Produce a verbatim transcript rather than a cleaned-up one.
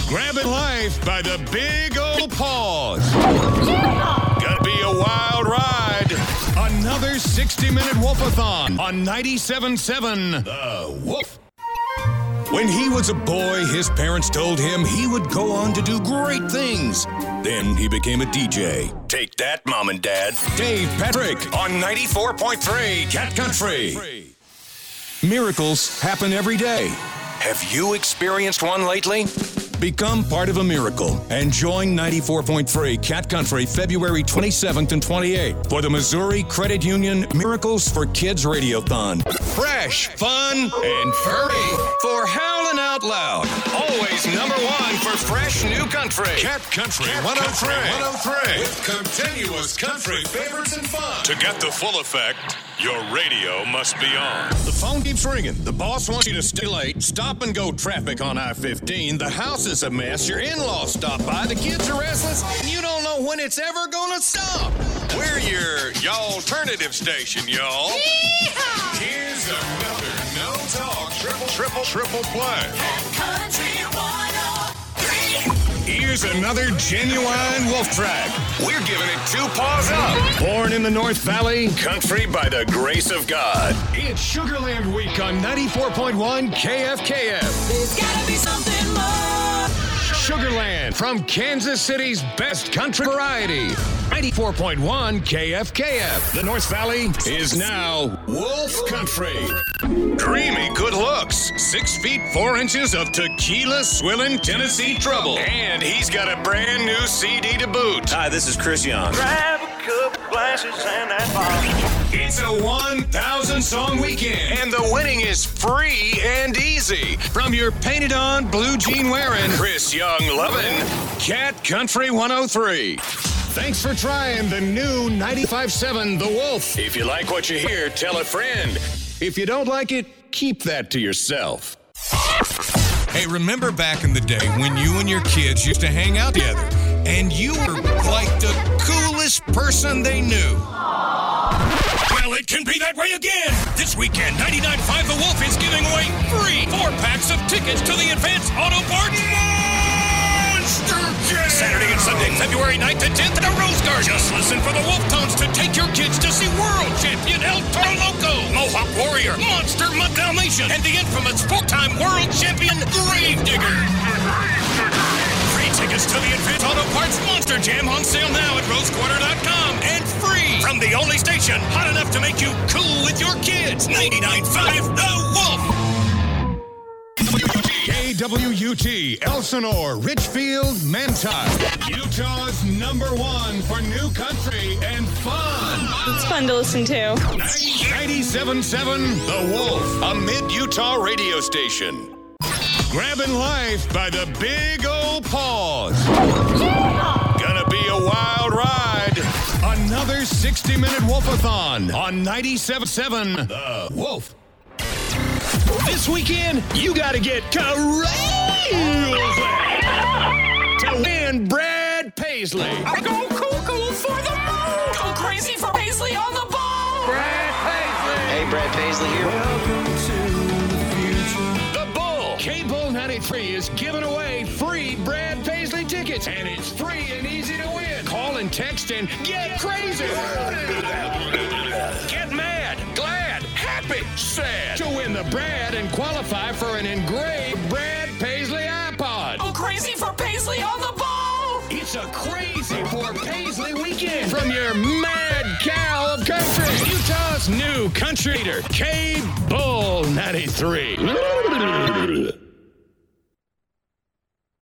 Grabbing life by the big old paws. Yeah! Gonna be a wild ride. Another sixty-minute Wolf-a-thon on ninety-seven point seven The Wolf. When he was a boy, his parents told him he would go on to do great things. Then he became a D J. Take that, Mom and Dad. Dave Patrick on ninety-four point three Cat Country. Miracles happen every day. Have you experienced one lately? Become part of a miracle and join ninety-four point three Cat Country February twenty-seventh and twenty-eighth for the Missouri Credit Union Miracles for Kids Radiothon. Fresh, fun, and furry for howling out loud. Always number one for fresh new country. Cat Country one oh three. one oh three With continuous country favorites and fun. To get the full effect, your radio must be on. The phone keeps ringing. The boss wants you to stay late. Stop and go traffic on I fifteen. The house is a mess. Your in-laws stop by. The kids are restless. And you don't know when it's ever gonna stop. We're your y'all-alternative station, y'all. Yeehaw! Here's another no-talk triple, triple, triple play. Country one oh three. Here's another genuine Wolf track. We're giving it two paws up. Born in the North Valley, country by the grace of God. It's Sugarland Week on ninety-four point one K F K F. There's gotta be something more. Sugarland from Kansas City's best country variety. ninety-four point one K F K F. The North Valley is now Wolf Country. Dreamy good looks. Six feet four inches of tequila swilling Tennessee trouble. And he's got a brand new C D to boot. Hi, this is Chris Young. Grab a couple glasses and that bottle. It's a one thousand song weekend. And the winning is free and easy. From your painted on blue jean wearing Chris Young loving Cat Country one oh three. Thanks for trying the new ninety-five point seven The Wolf. If you like what you hear, tell a friend. If you don't like it, keep that to yourself. Hey, remember back in the day when you and your kids used to hang out together and you were like the coolest person they knew? Well, it can be that way again. This weekend, ninety-nine point five The Wolf is giving away free four packs of tickets to the Advanced Auto Parts Monster Jam. Saturday and Sunday, February ninth and tenth at a Rose Garden. Just listen for the Wolf Tones to take your kids to see World Champion El Toro Loco, Mohawk Warrior, Monster Mud Dalmatian, and the infamous four-time World Champion Gravedigger. Free tickets to the Advanced Auto Parts Monster Jam on sale now at rose quarter dot com and free from the only station hot enough to make you cool with your kids. ninety-nine point five The Wolf. K W U T, Elsinore, Richfield, Manti. Utah's number one for new country and fun. It's fun to listen to. ninety-seven point seven The Wolf, a mid-Utah radio station. Grabbing life by the big old paws. Yeah! Gonna be a wild ride. Another sixty-minute Wolf-a-thon on ninety-seven point seven The Wolf. This weekend, you gotta get crazy to win Brad Paisley. I go cuckoo for the moon. Go crazy for Paisley on the ball. Brad Paisley. Hey, Brad Paisley here. The Bull. K-Bull ninety-three is giving away free Brad Paisley tickets, and it's free and easy to win. Call and text and get crazy. Get mad, glad, happy, sad to win the Brad and qualify for an engraved Brad Paisley iPod. Go crazy for Paisley on the ball. It's a crazy for Paisley weekend from your mad cow of country. Utah's new country leader, K-Bull ninety-three.